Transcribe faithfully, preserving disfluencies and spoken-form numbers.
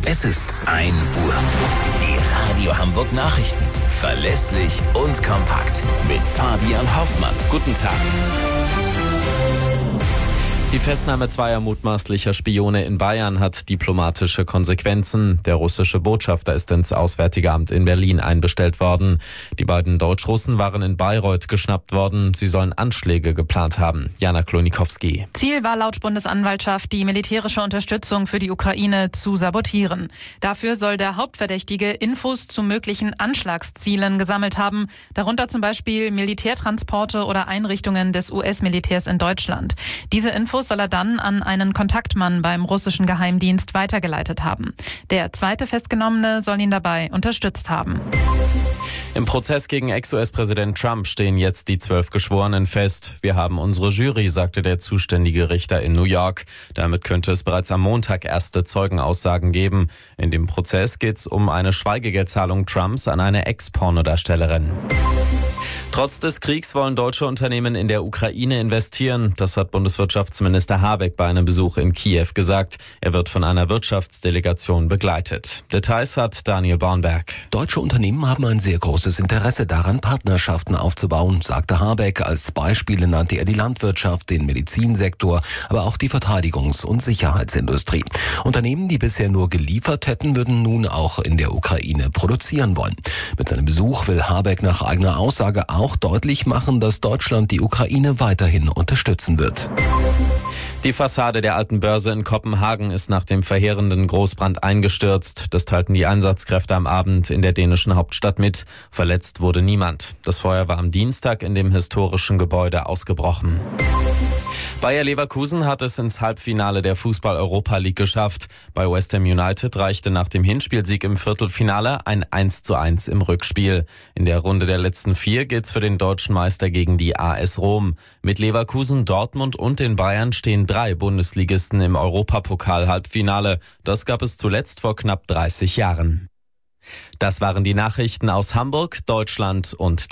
Es ist ein Uhr. Die Radio Hamburg Nachrichten. Verlässlich und kompakt. Mit Fabian Hoffmann. Guten Tag. Die Festnahme zweier mutmaßlicher Spione in Bayern hat diplomatische Konsequenzen. Der russische Botschafter ist ins Auswärtige Amt in Berlin einbestellt worden. Die beiden Deutsch-Russen waren in Bayreuth geschnappt worden. Sie sollen Anschläge geplant haben. Jana Klonikowski. Ziel war laut Bundesanwaltschaft, die militärische Unterstützung für die Ukraine zu sabotieren. Dafür soll der Hauptverdächtige Infos zu möglichen Anschlagszielen gesammelt haben, darunter zum Beispiel Militärtransporte oder Einrichtungen des U S-Militärs in Deutschland. Diese Infos soll er dann an einen Kontaktmann beim russischen Geheimdienst weitergeleitet haben. Der zweite Festgenommene soll ihn dabei unterstützt haben. Im Prozess gegen Ex-U S-Präsident Trump stehen jetzt die zwölf Geschworenen fest. Wir haben unsere Jury, sagte der zuständige Richter in New York. Damit könnte es bereits am Montag erste Zeugenaussagen geben. In dem Prozess geht es um eine Schweigegeldzahlung Trumps an eine Ex-Pornodarstellerin. Trotz des Kriegs wollen deutsche Unternehmen in der Ukraine investieren. Das hat Bundeswirtschaftsminister Habeck bei einem Besuch in Kiew gesagt. Er wird von einer Wirtschaftsdelegation begleitet. Details hat Daniel Bornberg. Deutsche Unternehmen haben ein sehr großes Interesse daran, Partnerschaften aufzubauen, sagte Habeck. Als Beispiele nannte er die Landwirtschaft, den Medizinsektor, aber auch die Verteidigungs- und Sicherheitsindustrie. Unternehmen, die bisher nur geliefert hätten, würden nun auch in der Ukraine produzieren wollen. Mit seinem Besuch will Habeck nach eigener Aussage auch deutlich machen, dass Deutschland die Ukraine weiterhin unterstützen wird. Die Fassade der Alten Börse in Kopenhagen ist nach dem verheerenden Großbrand eingestürzt. Das teilten die Einsatzkräfte am Abend in der dänischen Hauptstadt mit. Verletzt wurde niemand. Das Feuer war am Dienstag in dem historischen Gebäude ausgebrochen. Bayer Leverkusen hat es ins Halbfinale der Fußball-Europa League geschafft. Bei West Ham United reichte nach dem Hinspielsieg im Viertelfinale ein eins zu eins im Rückspiel. In der Runde der letzten vier geht's für den deutschen Meister gegen die A S Rom. Mit Leverkusen, Dortmund und den Bayern stehen drei Bundesligisten im Europapokal-Halbfinale. Das gab es zuletzt vor knapp dreißig Jahren. Das waren die Nachrichten aus Hamburg, Deutschland und